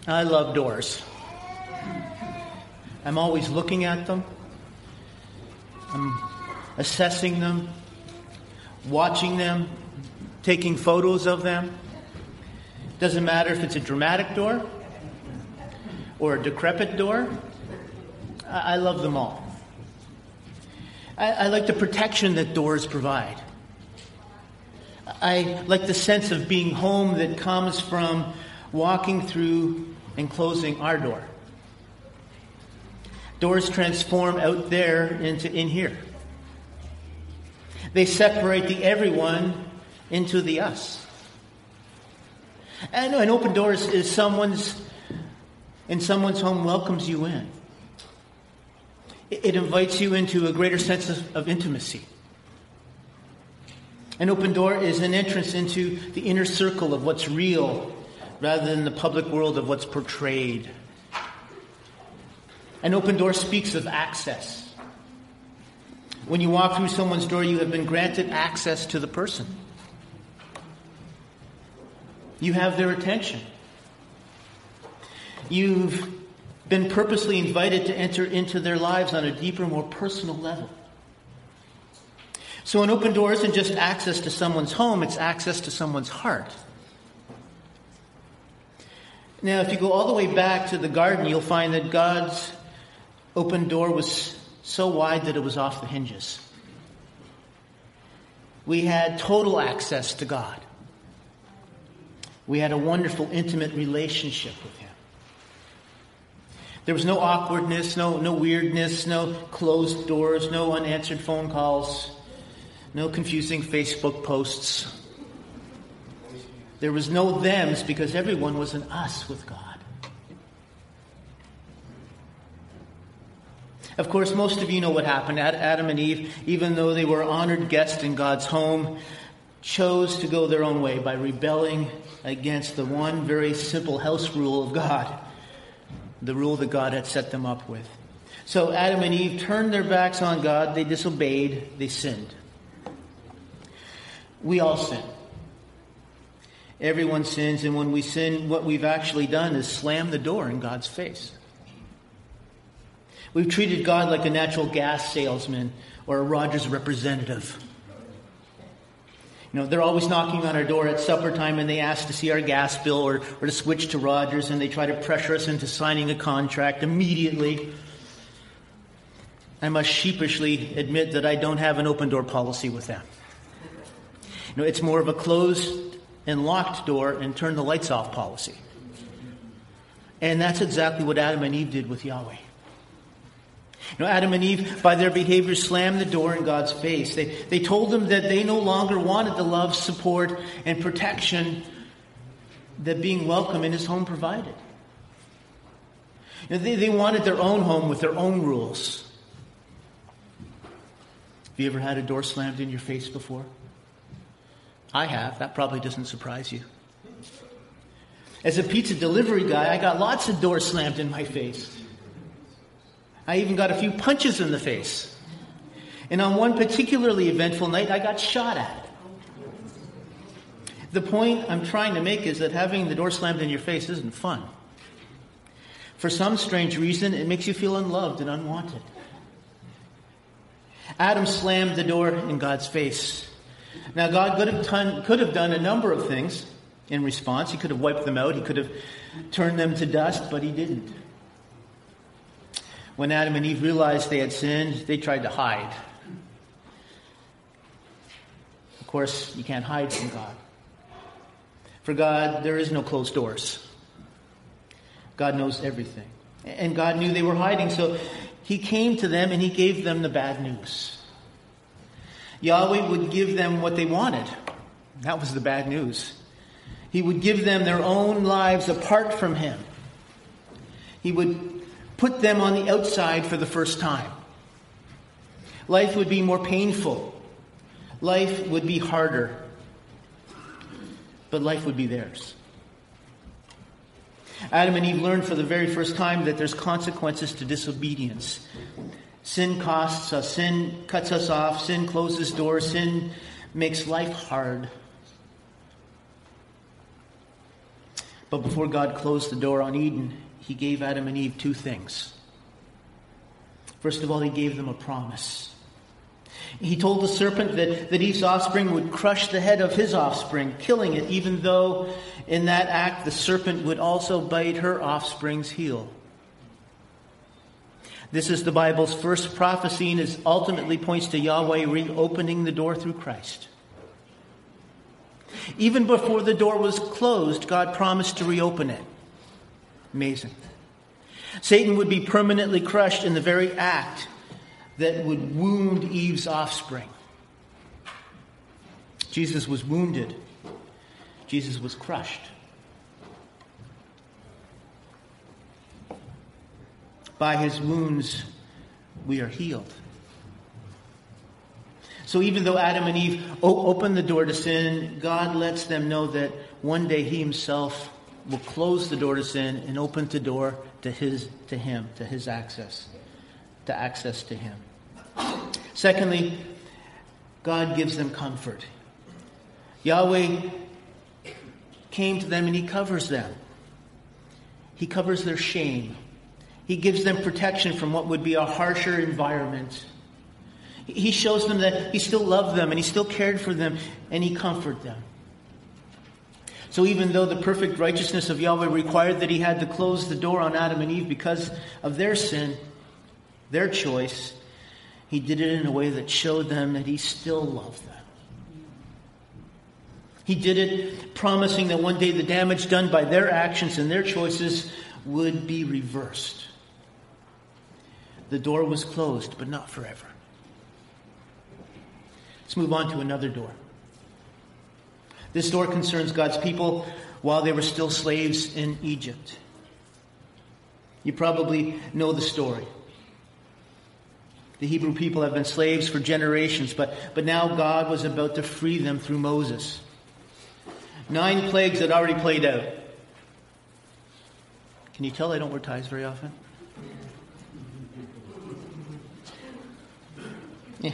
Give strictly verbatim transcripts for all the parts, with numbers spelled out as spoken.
I love doors. I'm always looking at them. I'm assessing them, watching them, taking photos of them. Doesn't matter if it's a dramatic door or a decrepit door. I, I love them all. I, I like the protection that doors provide. I like the sense of being home that comes from walking through and closing our door. Doors transform out there into in here. They separate the everyone into the us. And an open door is, is someone's, in someone's home welcomes you in. It, it invites you into a greater sense of, of intimacy. An open door is an entrance into the inner circle of what's real, rather than the public world of what's portrayed. An open door speaks of access. When you walk through someone's door, you have been granted access to the person. You have their attention. You've been purposely invited to enter into their lives on a deeper, more personal level. So an open door isn't just access to someone's home, it's access to someone's heart. Now, if you go all the way back to the garden, you'll find that God's open door was so wide that it was off the hinges. We had total access to God. We had a wonderful, intimate relationship with Him. There was no awkwardness, no, no weirdness, no closed doors, no unanswered phone calls, no confusing Facebook posts. There was no thems because everyone was an us with God. Of course, most of you know what happened. Adam and Eve, even though they were honored guests in God's home, chose to go their own way by rebelling against the one very simple house rule of God, the rule that God had set them up with. So Adam and Eve turned their backs on God, they disobeyed, they sinned. We all sin. Everyone sins, and when we sin, what we've actually done is slam the door in God's face. We've treated God like a natural gas salesman or a Rogers representative. You know, they're always knocking on our door at supper time and they ask to see our gas bill or, or to switch to Rogers, and they try to pressure us into signing a contract immediately. I must sheepishly admit that I don't have an open door policy with them. You know, it's more of a closed and locked door and turn the lights off policy. And that's exactly what Adam and Eve did with Yahweh. You know, Adam and Eve, by their behavior, slammed the door in God's face. They, they told him that they no longer wanted the love, support, and protection that being welcome in his home provided. You know, they, they wanted their own home with their own rules. Have you ever had a door slammed in your face before? I have. That probably doesn't surprise you. As a pizza delivery guy, I got lots of doors slammed in my face. I even got a few punches in the face. And on one particularly eventful night, I got shot at. The point I'm trying to make is that having the door slammed in your face isn't fun. For some strange reason, it makes you feel unloved and unwanted. Adam slammed the door in God's face. Now, God could have, done, could have done a number of things in response. He could have wiped them out. He could have turned them to dust, but he didn't. When Adam and Eve realized they had sinned, they tried to hide. Of course, you can't hide from God. For God, there is no closed doors. God knows everything. And God knew they were hiding, so he came to them and he gave them the bad news. Yahweh would give them what they wanted. That was the bad news. He would give them their own lives apart from him. He would put them on the outside for the first time. Life would be more painful. Life would be harder. But life would be theirs. Adam and Eve learned for the very first time that there's consequences to disobedience. Sin costs us. Sin cuts us off. Sin closes doors. Sin makes life hard. But before God closed the door on Eden, he gave Adam and Eve two things. First of all, he gave them a promise. He told the serpent that, that Eve's offspring would crush the head of his offspring, killing it, even though in that act the serpent would also bite her offspring's heel. This is the Bible's first prophecy, and it ultimately points to Yahweh reopening the door through Christ. Even before the door was closed, God promised to reopen it. Amazing. Satan would be permanently crushed in the very act that would wound Eve's offspring. Jesus was wounded. Jesus was crushed. By his wounds, we are healed. So even though Adam and Eve o- opened the door to sin, God lets them know that one day he himself will close the door to sin and open the door to his, to him, to his access, to access to him. Secondly, God gives them comfort. Yahweh came to them and he covers them. He covers their shame. He gives them protection from what would be a harsher environment. He shows them that he still loved them and he still cared for them and he comforted them. So even though the perfect righteousness of Yahweh required that he had to close the door on Adam and Eve because of their sin, their choice, he did it in a way that showed them that he still loved them. He did it promising that one day the damage done by their actions and their choices would be reversed. The door was closed, but not forever. Let's move on to another door. This door concerns God's people while they were still slaves in Egypt. You probably know the story. The Hebrew people have been slaves for generations, but, but now God was about to free them through Moses. Nine plagues had already played out. Can you tell I don't wear ties very often? Yeah.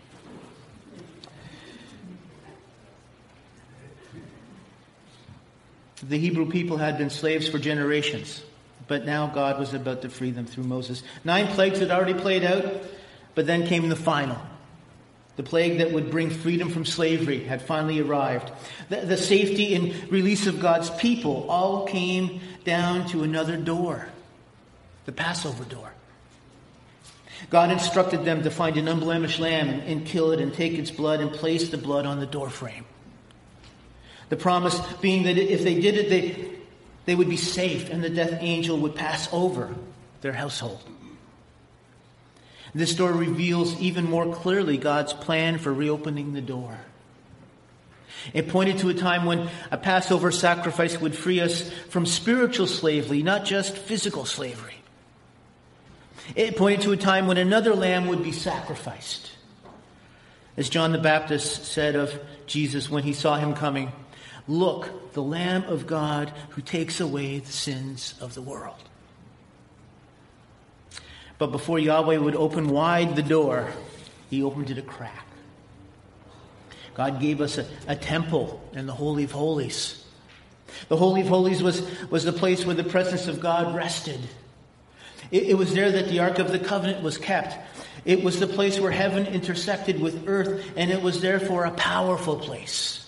The Hebrew people had been slaves for generations, but now God was about to free them through Moses. Nine plagues had already played out, but then came the final. The plague that would bring freedom from slavery had finally arrived. The, the safety and release of God's people all came down to another door, the Passover door. God instructed them to find an unblemished lamb and, and kill it and take its blood and place the blood on the doorframe. The promise being that if they did it, they, they would be safe and the death angel would pass over their household. This door reveals even more clearly God's plan for reopening the door. It pointed to a time when a Passover sacrifice would free us from spiritual slavery, not just physical slavery. It pointed to a time when another lamb would be sacrificed. As John the Baptist said of Jesus when he saw him coming, "Look, the Lamb of God who takes away the sins of the world." But before Yahweh would open wide the door, he opened it a crack. God gave us a, a temple in the Holy of Holies. The Holy of Holies was, was the place where the presence of God rested. It, it was there that the Ark of the Covenant was kept. It was the place where heaven intersected with earth, and it was therefore a powerful place.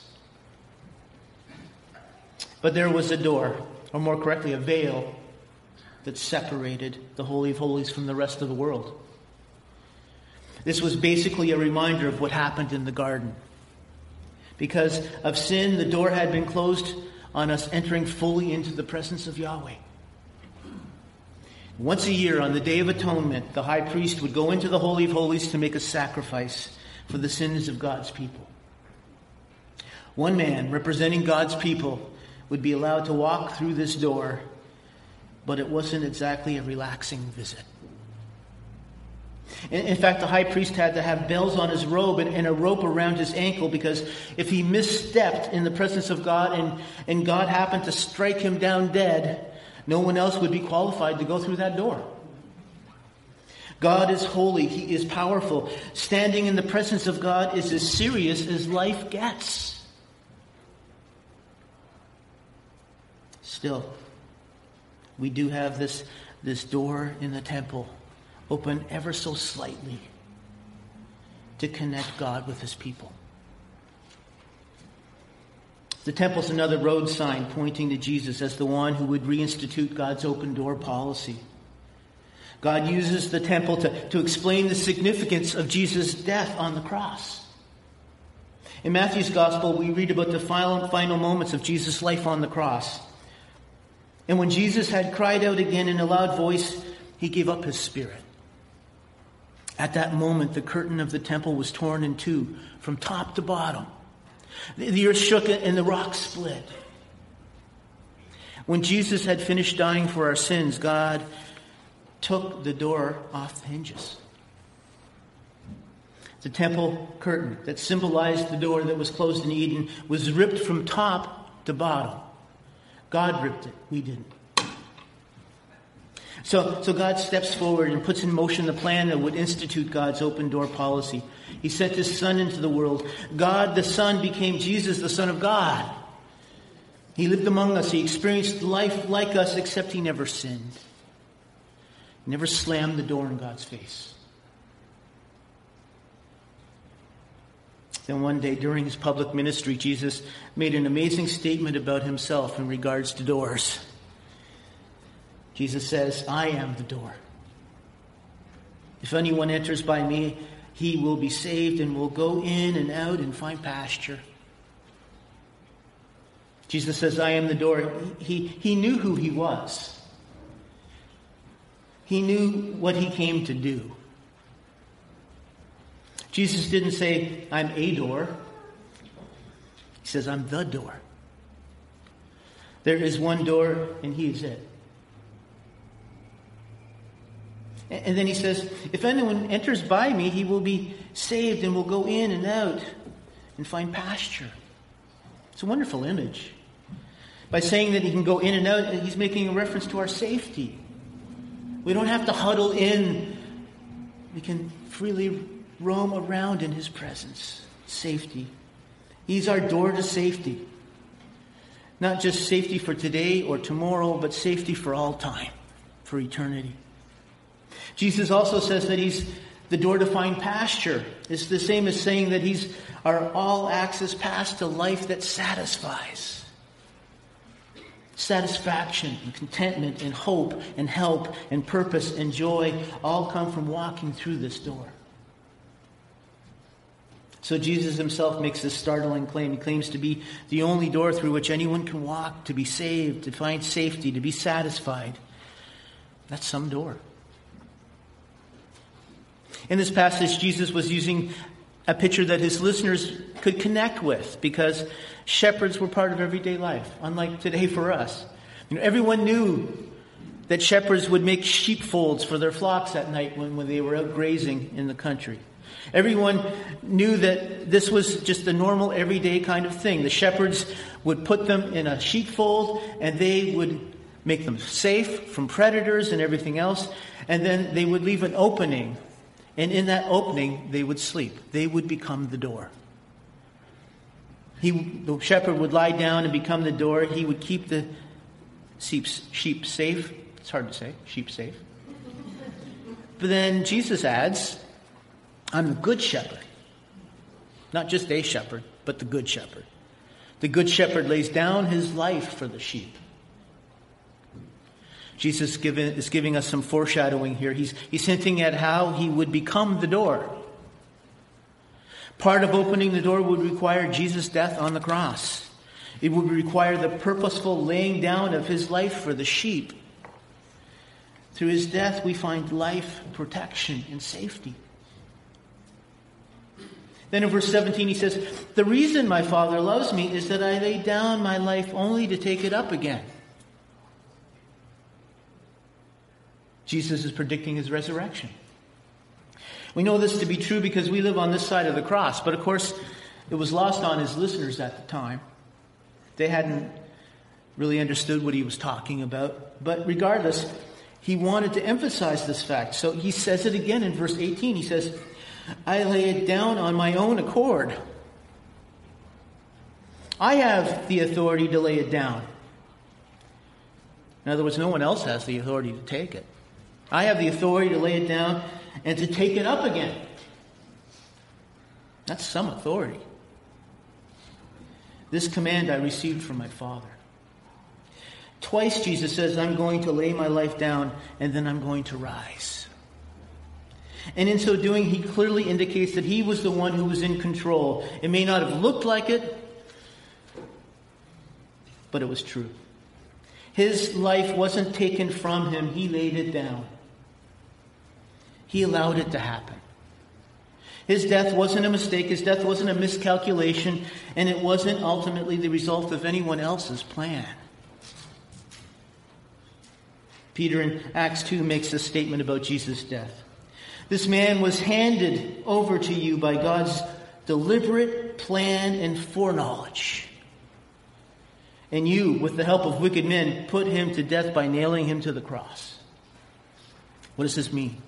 But there was a door, or more correctly, a veil, that separated the Holy of Holies from the rest of the world. This was basically a reminder of what happened in the garden. Because of sin, the door had been closed on us entering fully into the presence of Yahweh. Once a year, on the Day of Atonement, the high priest would go into the Holy of Holies to make a sacrifice for the sins of God's people. One man, representing God's people, would be allowed to walk through this door, but it wasn't exactly a relaxing visit. In, in fact, the high priest had to have bells on his robe and, and a rope around his ankle, because if he misstepped in the presence of God and, and God happened to strike him down dead, no one else would be qualified to go through that door. God is holy. He is powerful. Standing in the presence of God is as serious as life gets. Still, we do have this, this door in the temple open ever so slightly to connect God with his people. The temple's another road sign pointing to Jesus as the one who would reinstitute God's open door policy. God uses the temple to, to explain the significance of Jesus' death on the cross. In Matthew's gospel, we read about the final, final moments of Jesus' life on the cross. And when Jesus had cried out again in a loud voice, he gave up his spirit. At that moment, the curtain of the temple was torn in two from top to bottom. The earth shook and the rocks split. When Jesus had finished dying for our sins, God took the door off the hinges. The temple curtain that symbolized the door that was closed in Eden was ripped from top to bottom. God ripped it. We didn't. So, so God steps forward and puts in motion the plan that would institute God's open door policy. He sent his Son into the world. God the Son became Jesus, the Son of God. He lived among us. He experienced life like us, except he never sinned. He never slammed the door in God's face. Then one day during his public ministry, Jesus made an amazing statement about himself in regards to doors. Jesus says, I am the door. If anyone enters by me, he will be saved and will go in and out and find pasture. Jesus says, I am the door. He, he knew who he was. He knew what he came to do. Jesus didn't say, I'm a door. He says, I'm the door. There is one door, and he is it. And then he says, if anyone enters by me, he will be saved and will go in and out and find pasture. It's a wonderful image. By saying that he can go in and out, he's making a reference to our safety. We don't have to huddle in. We can freely roam around in his presence. Safety. He's our door to safety. Not just safety for today or tomorrow, but safety for all time, for eternity. Jesus also says that he's the door to find pasture. It's the same as saying that he's our all-access pass to life that satisfies. Satisfaction and contentment and hope and help and purpose and joy all come from walking through this door. So Jesus himself makes this startling claim. He claims to be the only door through which anyone can walk, to be saved, to find safety, to be satisfied. That's some door. In this passage, Jesus was using a picture that his listeners could connect with, because shepherds were part of everyday life, unlike today for us. You know, everyone knew that shepherds would make sheepfolds for their flocks at night when, when they were out grazing in the country. Everyone knew that this was just a normal, everyday kind of thing. The shepherds would put them in a sheepfold, and they would make them safe from predators and everything else, and then they would leave an opening. And in that opening, they would sleep. They would become the door. He, the shepherd would lie down and become the door. He would keep the sheep, sheep safe. It's hard to say, sheep safe. But then Jesus adds, I'm the good shepherd. Not just a shepherd, but the good shepherd. The good shepherd lays down his life for the sheep. Jesus given, is giving us some foreshadowing here. He's, he's hinting at how he would become the door. Part of opening the door would require Jesus' death on the cross. It would require the purposeful laying down of his life for the sheep. Through his death, we find life, protection, and safety. Then in verse seventeen, he says, the reason my Father loves me is that I lay down my life only to take it up again. Jesus is predicting his resurrection. We know this to be true because we live on this side of the cross. But of course, it was lost on his listeners at the time. They hadn't really understood what he was talking about. But regardless, he wanted to emphasize this fact. So he says it again in verse eighteen. He says, I lay it down on my own accord. I have the authority to lay it down. In other words, no one else has the authority to take it. I have the authority to lay it down and to take it up again. That's some authority. This command I received from my Father. Twice Jesus says, I'm going to lay my life down and then I'm going to rise. And in so doing, he clearly indicates that he was the one who was in control. It may not have looked like it, but it was true. His life wasn't taken from him. He laid it down. He allowed it to happen. His death wasn't a mistake. His death wasn't a miscalculation. And it wasn't ultimately the result of anyone else's plan. Peter in Acts two makes a statement about Jesus' death. This man was handed over to you by God's deliberate plan and foreknowledge. And you, with the help of wicked men, put him to death by nailing him to the cross. What does this mean?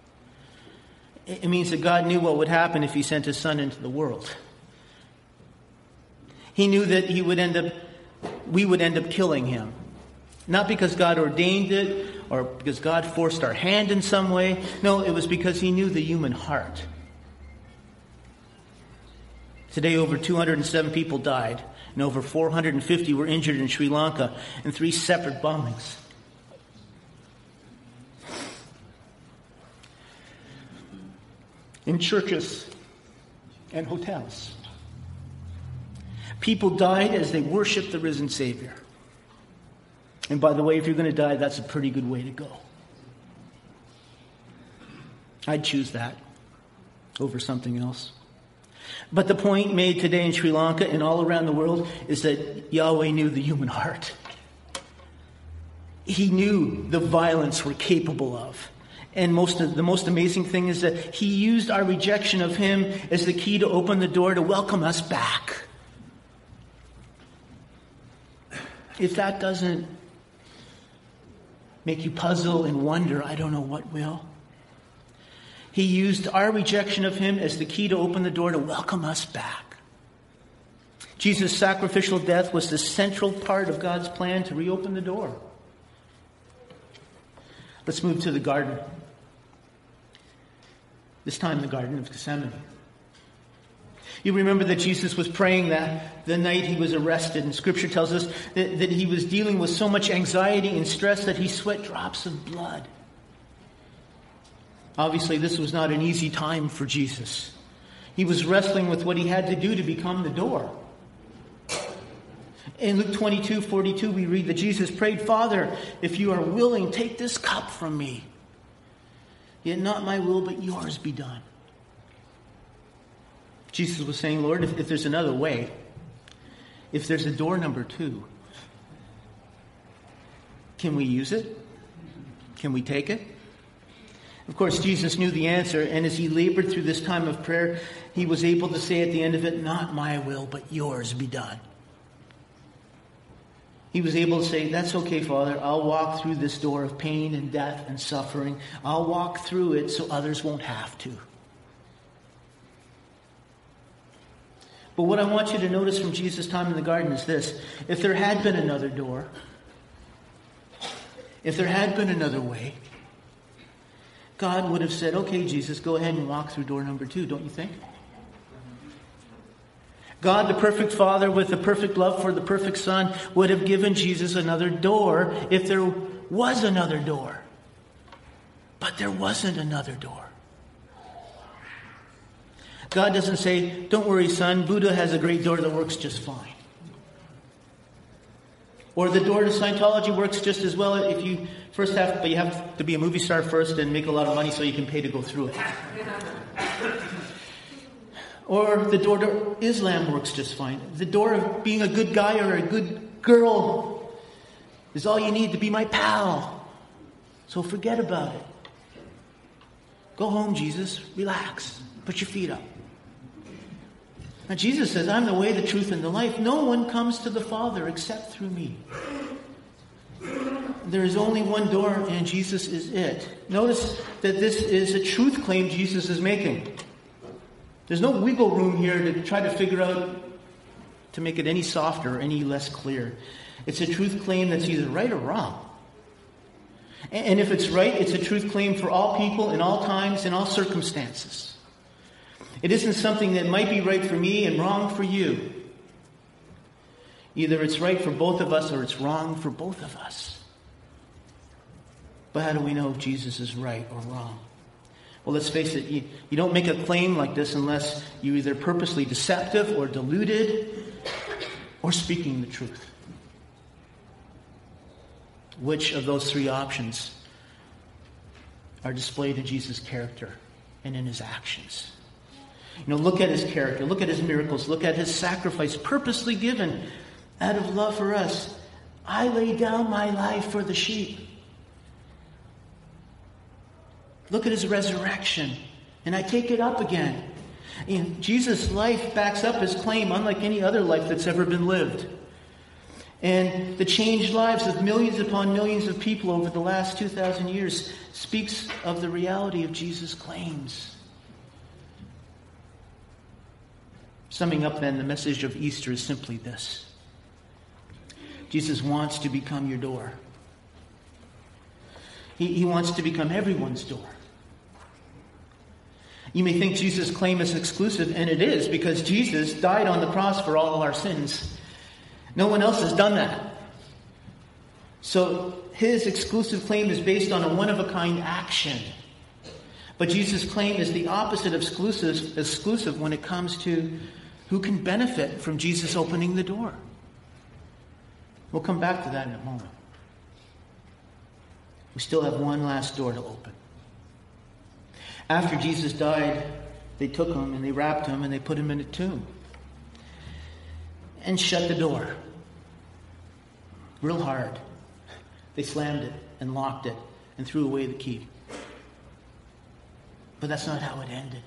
It means that God knew what would happen if he sent his son into the world. He knew that he would end up, we would end up killing him. Not because God ordained it or because God forced our hand in some way. No, it was because he knew the human heart. Today, over two hundred seven people died, and over four hundred fifty were injured in Sri Lanka in three separate bombings. In churches and hotels, people died as they worshiped the risen Savior. And by the way, if you're going to die, that's a pretty good way to go. I'd choose that over something else. But the point made today in Sri Lanka and all around the world is that Yahweh knew the human heart. He knew the violence we're capable of. And most of, the most amazing thing is that he used our rejection of him as the key to open the door to welcome us back. If that doesn't make you puzzle and wonder, I don't know what will. He used our rejection of him as the key to open the door to welcome us back. Jesus' sacrificial death was the central part of God's plan to reopen the door. Let's move to the garden. This time the Garden of Gethsemane. You remember that Jesus was praying that the night he was arrested, and Scripture tells us that, that he was dealing with so much anxiety and stress that he sweat drops of blood. Obviously, this was not an easy time for Jesus. He was wrestling with what he had to do to become the door. In Luke twenty-two forty-two, we read that Jesus prayed, Father, if you are willing, take this cup from me. Yet not my will, but yours be done. Jesus was saying, Lord, if, if there's another way, if there's a door number two, can we use it? Can we take it? Of course, Jesus knew the answer, and as he labored through this time of prayer, he was able to say at the end of it, not my will, but yours be done. He was able to say, that's okay, Father. I'll walk through this door of pain and death and suffering. I'll walk through it so others won't have to. But what I want you to notice from Jesus' time in the garden is this. If there had been another door, if there had been another way, God would have said, okay, Jesus, go ahead and walk through door number two, don't you think? God, the perfect Father with the perfect love for the perfect Son, would have given Jesus another door if there was another door. But there wasn't another door. God doesn't say, don't worry, son, Buddha has a great door that works just fine. Or the door to Scientology works just as well if you first have, but you have to be a movie star first and make a lot of money so you can pay to go through it. Or the door to Islam works just fine. The door of being a good guy or a good girl is all you need to be my pal. So forget about it. Go home, Jesus. Relax. Put your feet up. Now Jesus says, I'm the way, the truth, and the life. No one comes to the Father except through me. There is only one door, and Jesus is it. Notice that this is a truth claim Jesus is making. There's no wiggle room here to try to figure out to make it any softer or any less clear. It's a truth claim that's either right or wrong. And if it's right, it's a truth claim for all people in all times, in all circumstances. It isn't something that might be right for me and wrong for you. Either it's right for both of us or it's wrong for both of us. But how do we know if Jesus is right or wrong? Well, let's face it, you, you don't make a claim like this unless you're either purposely deceptive or deluded or speaking the truth. Which of those three options are displayed in Jesus' character and in his actions? You know, look at his character, look at his miracles, look at his sacrifice purposely given out of love for us. I lay down my life for the sheep. Look at his resurrection, and I take it up again. You know, Jesus' life backs up his claim unlike any other life that's ever been lived. And the changed lives of millions upon millions of people over the last two thousand years speaks of the reality of Jesus' claims. Summing up then, the message of Easter is simply this. Jesus wants to become your door. He, he wants to become everyone's door. You may think Jesus' claim is exclusive, and it is, because Jesus died on the cross for all our sins. No one else has done that. So his exclusive claim is based on a one-of-a-kind action. But Jesus' claim is the opposite of exclusive, exclusive when it comes to who can benefit from Jesus opening the door. We'll come back to that in a moment. We still have one last door to open. After Jesus died, they took him and they wrapped him and they put him in a tomb. And shut the door. Real hard. They slammed it and locked it and threw away the key. But that's not how it ended.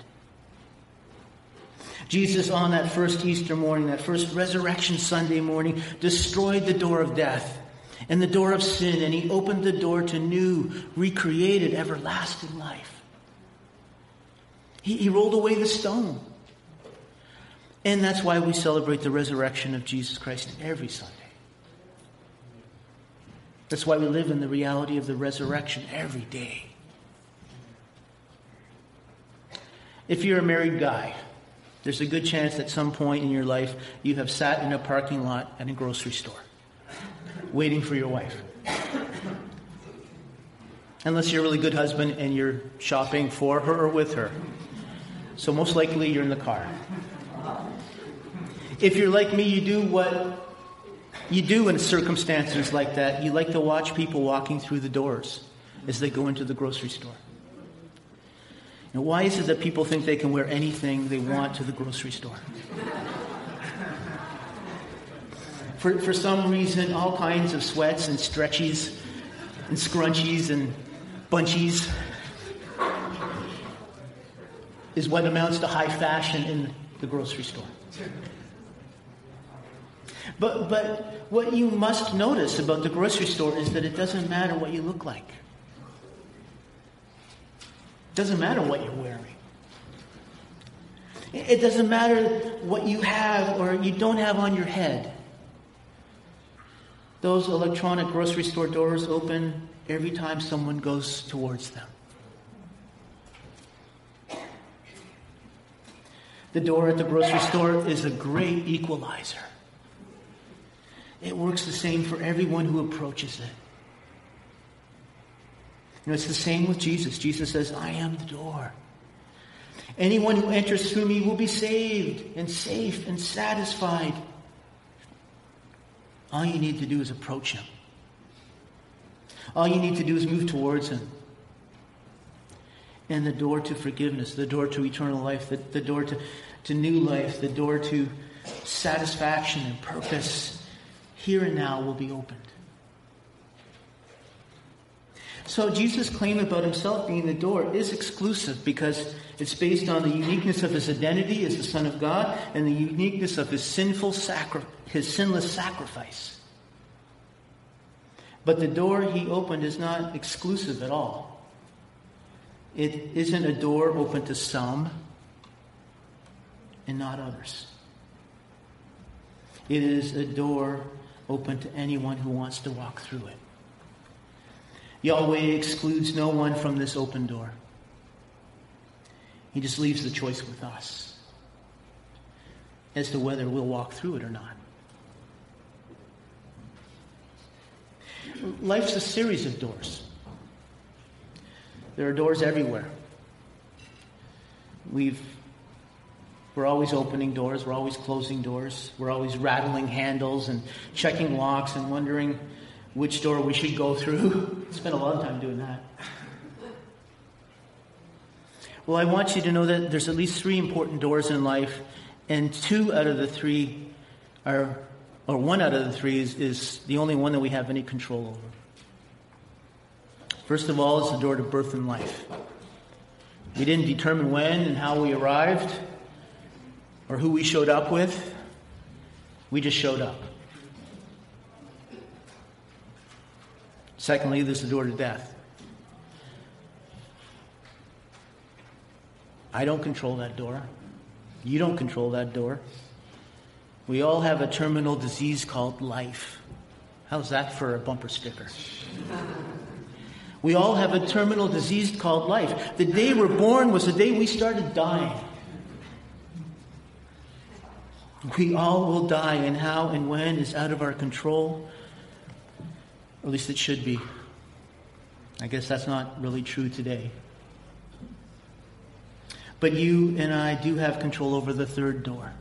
Jesus, on that first Easter morning, that first Resurrection Sunday morning, destroyed the door of death and the door of sin, and he opened the door to new, recreated, everlasting life. He, he rolled away the stone. And that's why we celebrate the resurrection of Jesus Christ every Sunday. That's why we live in the reality of the resurrection every day. If you're a married guy, there's a good chance at some point in your life you have sat in a parking lot at a grocery store waiting for your wife. Unless you're a really good husband and you're shopping for her or with her. So most likely you're in the car. If you're like me, you do what you do in circumstances like that. You like to watch people walking through the doors as they go into the grocery store. Now, why is it that people think they can wear anything they want to the grocery store? For, for some reason, all kinds of sweats and stretchies and scrunchies and bunchies is what amounts to high fashion in the grocery store. But but what you must notice about the grocery store is that it doesn't matter what you look like. It doesn't matter what you're wearing. It doesn't matter what you have or you don't have on your head. Those electronic grocery store doors open every time someone goes towards them. The door at the grocery store is a great equalizer. It works the same for everyone who approaches it. You know, it's the same with Jesus. Jesus says, I am the door. Anyone who enters through me will be saved and safe and satisfied. All you need to do is approach him. All you need to do is move towards him. And the door to forgiveness, the door to eternal life, the, the door to, to new life, the door to satisfaction and purpose here and now will be opened. So Jesus' claim about himself being the door is exclusive because it's based on the uniqueness of his identity as the Son of God and the uniqueness of his sinful sacri- his sinless sacrifice. But the door he opened is not exclusive at all. It isn't a door open to some and not others. It is a door open to anyone who wants to walk through it. Yahweh excludes no one from this open door. He just leaves the choice with us as to whether we'll walk through it or not. Life's a series of doors. There are doors everywhere. We've, we're always opening doors. We're always closing doors. We're always rattling handles and checking locks and wondering which door we should go through. Spent a lot of time doing that. Well, I want you to know that there's at least three important doors in life, and two out of the three are, or one out of the three is, is the only one that we have any control over. First of all is the door to birth and life. We didn't determine when and how we arrived or who we showed up with. We just showed up. Secondly, there's the door to death. I don't control that door. You don't control that door. We all have a terminal disease called life. How's that for a bumper sticker? We all have a terminal disease called life. The day we're born was the day we started dying. We all will die, and how and when is out of our control. Or at least it should be. I guess that's not really true today. But you and I do have control over the third door.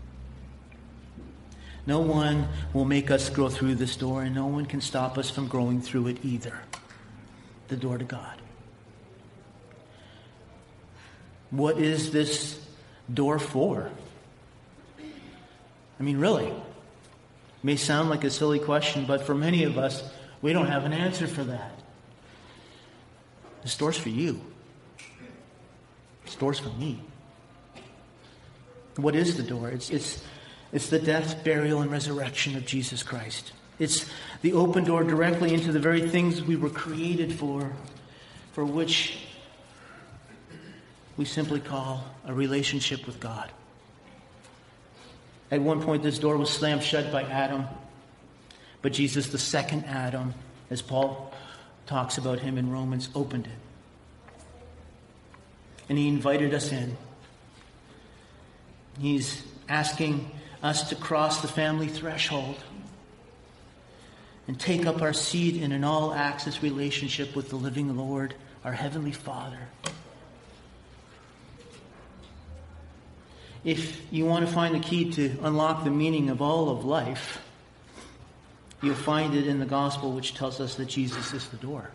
No one will make us go through this door, and no one can stop us from growing through it either. The door to God. What is this door for? I mean, really? It may sound like a silly question, but for many of us, we don't have an answer for that. This door's for you. This door's for me. What is the door? It's, it's, it's the death, burial, and resurrection of Jesus Christ. It's the open door directly into the very things we were created for, for which we simply call a relationship with God. At one point, this door was slammed shut by Adam, but Jesus, the second Adam, as Paul talks about him in Romans, opened it. And he invited us in. He's asking us to cross the family threshold and take up our seat in an all-access relationship with the living Lord, our Heavenly Father. If you want to find the key to unlock the meaning of all of life, you'll find it in the gospel, which tells us that Jesus is the door.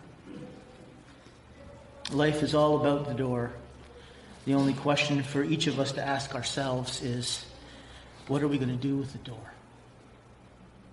Life is all about the door. The only question for each of us to ask ourselves is, what are we going to do with the door?